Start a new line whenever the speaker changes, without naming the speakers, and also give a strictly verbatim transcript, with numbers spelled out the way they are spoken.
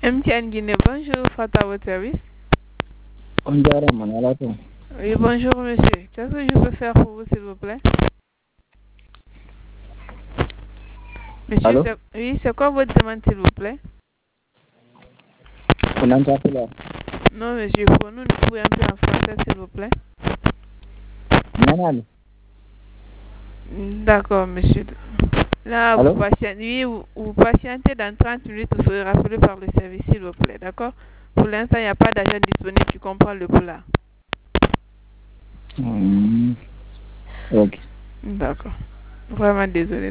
M T N Guinée, bonjour, Fata, votre service.
Bonjour, Manalato.
Oui, bonjour, monsieur. Qu'est-ce que je peux faire pour vous, s'il vous plaît? Monsieur,
Allô?
c'est... Oui, c'est quoi votre demande, s'il vous plaît?
On entend là.
Non, monsieur, pour nous, nous pouvons un peu en français, s'il vous plaît.
Manal.
D'accord, monsieur. Là,
Allô?
vous patientez, oui, vous, vous patientez dans trente minutes, vous serez rappelé par le service, s'il vous plaît, d'accord? Pour l'instant, il n'y a pas d'agent disponible, tu comprends le poula.
Mmh. Ok.
D'accord. Vraiment désolé.